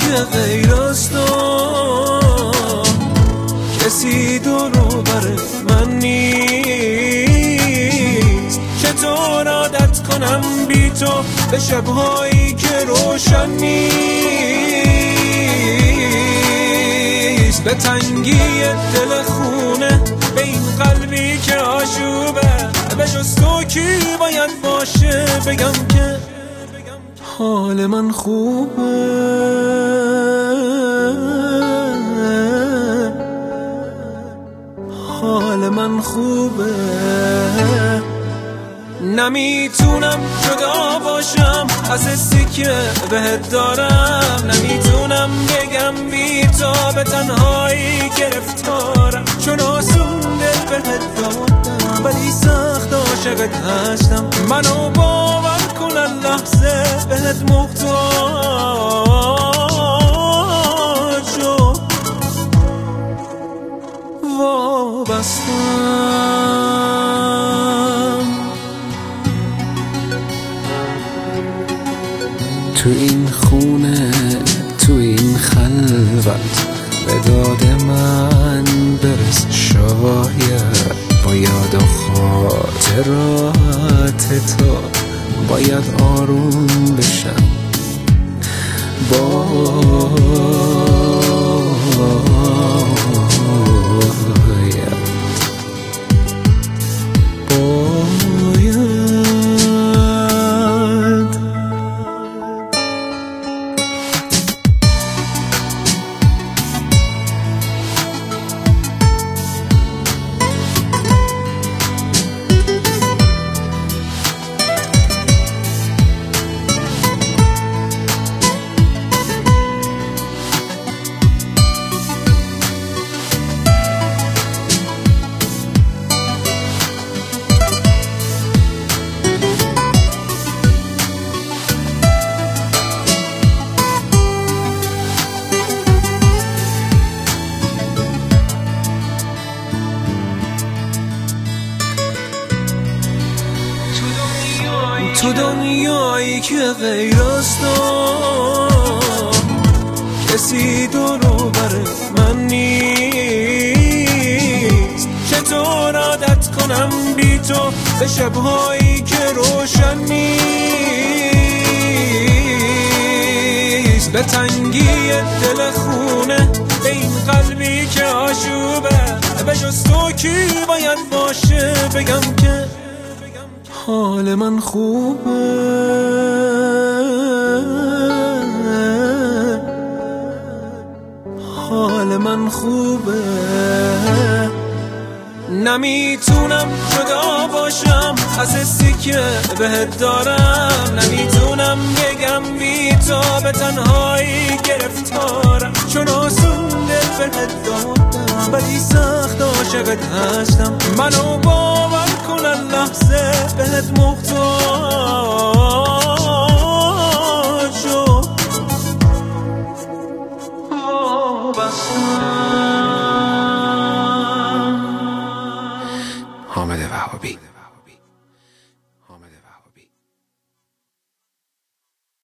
که غیر از تو کسی دور و بر من نیست. چطور عادت کنم بی تو به شبهایی که روشن نیست، به تنگی دل خونه، به این قلبی که آشوبه. به جز تو کی باید باشه بگم که حال من خوبه؟ حال من خوبه. نمیتونم جدا باشم از حسی که بهت دارم، نمیتونم بگم بی تو به تنهایی گرفتارم، چون آسون دل بهت دادم ولی سخت عاشقت هستم. منو باور کن لحظه بهت محتاج و وابستم. تو این خونه، تو این خلوت، به داد من برس شاید. با یاد و خاطرات تو باید آروم بشم. تو دنیایی که غیر از تو کسی دور و بر من نیست. چطور عادت کنم بی تو به شبهایی که روشن نیست، به تنگی دل خونه، به این قلبی که آشوبه. به جز تو کی باید باشه بگم که حال من خوبه؟ حال من خوبه. نمیتونم جدا باشم از حسی که بهت دارم، نمیتونم بگم بی تو به تنهایی گرفتارم، چون آسون دل بهت دادم ولی سخت عاشقت هستم. منو باور کن لحظه بهت محتاج و وابستم. حامد وهابی.